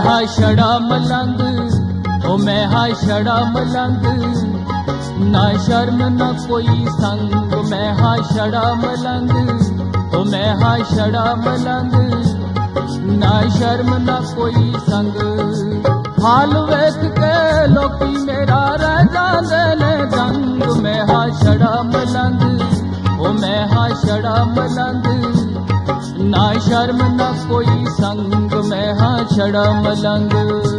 हा छड़ा मलंग, ओ मैं हा छड़ा मलंग, ना शर्म न कोई संग, मैं हा छड़ा मलंग, ओ मैं हा छड़ा मलंग, ना शर्म न कोई संग। हाल वेख के लोकी मेरा रह जांदे ने दंग, मैं हा छड़ा मलंग, ओ मैं हा छड़ा मलंग, ना शर्म न कोई संग, मैं हा छड़ा मलंग।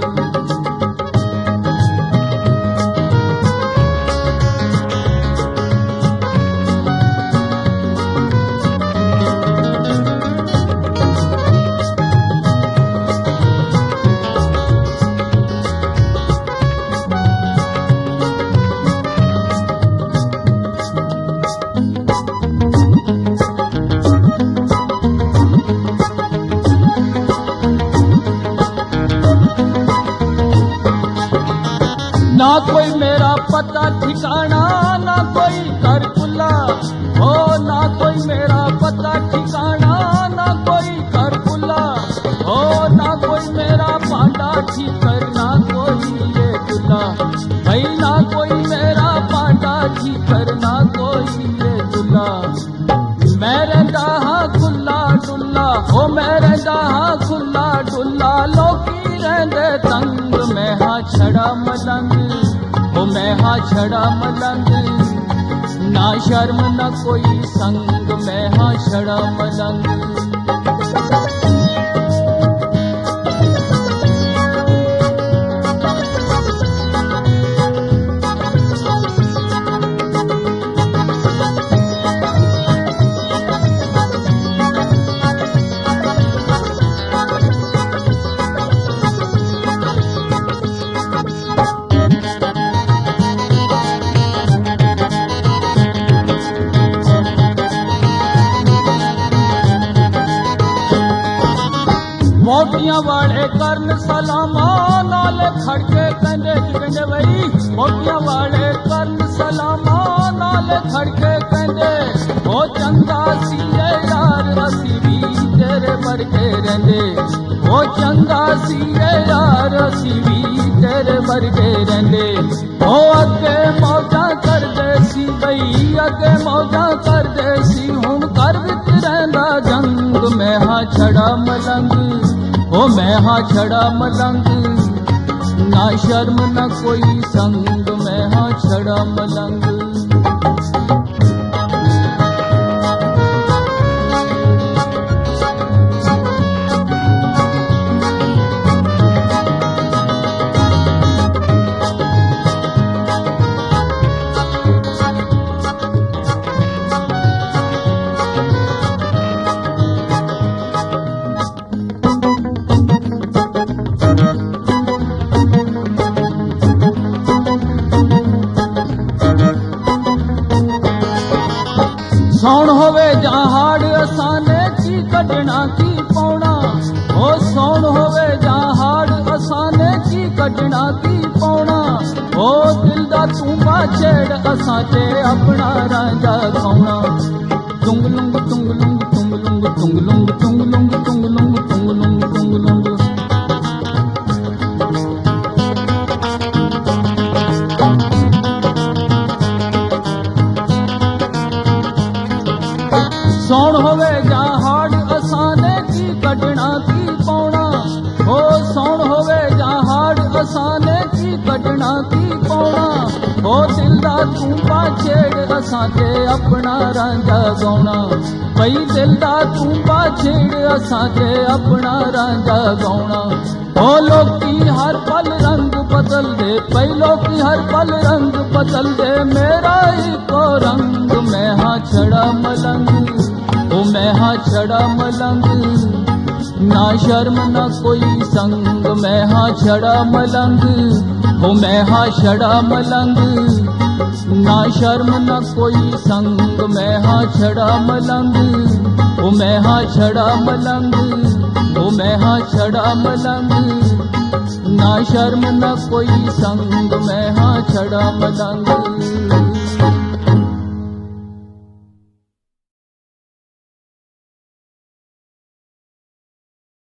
ना कोई मेरा पता ठिकाना, ना कोई कर खुला, हो ना कोई मेरा पता ठिकाना, ना कोई कर खुला, हो ना कोई मेरा पांडा ठीकर, ना कोई ये दुला, भाई ना कोई मेरा पांडा ठीकर, ना कोई ये दुला। मैं रहता हाँ खुला डुल्ला, हो मैं रहता हाँ खुला डुल्ला, लोकी रहंदे तंग, मैं हाँ छड़ा मलंग, ओ मैं हा छड़ा मलंग, ना शर्म न कोई संग, मैं हा छड़ा मलंग। मोटियां वाले करन सलामा, नाले खड़के कंडे कंडे वही, मोटियां वाले करन सलामा, नाले खड़के कंडे, ओ चंगा सीए यार असी भी तेरे वर्गे रहंदे, ओ चंगा सीए यार असी भी तेरे वर्गे रहंदे, ओ अगे मौजा कर दे सी बई, अगे मौजा कर दे सी, हुण कर विच रहंदा जंग, मैं हा छड़ा मलंग, ओ मैं हा छड़ा मलंग, ना शर्म न कोई संग, मैं हा छड़ा मलंग। सौण होवे जां हाड़ असाने की कढना की पौना, ओ सौण होवे जां हाड़ असाने की कढना की पौना, ओ दिल दा तूंबा छेड़ असां ते अपना रांझा खाउना, तुंगलुंग तुंगलुंग तुंगलुंग तुंगलुंग तुंगलुंग तुंगलुंग तुंगलुंग तुंगलुंग। सौण होवे जां हाड़ असाने की कढना की पौना, हो सौण होवे जां हाड़ असाने की कढना की पौना, हो दिल दा तूंबा छेड़ असां ते अपना रांझा गाउना, भई दिल दा तूंबा छेड़ असां ते अपना रांझा गाउना। ओ लोकी हर पल रंग बदल दे, भई लोकी हर पल रंग बदल दे, मेरा इको रंग, मैं हा छड़ा मलंग, ओ मैं हा छड़ा मलंग, ना शर्म न कोई संग, मैं हा छड़ा मलंग, ओ मैं हा छड़ा मलंग, ना शर्म न कोई संग, मैं हा छड़ा मलंग, ओ मैं हा छड़ा मलंग, ओ मैं हा छड़ा मलंग, ना शर्म न कोई संग, मैं हा छड़ा मलंग।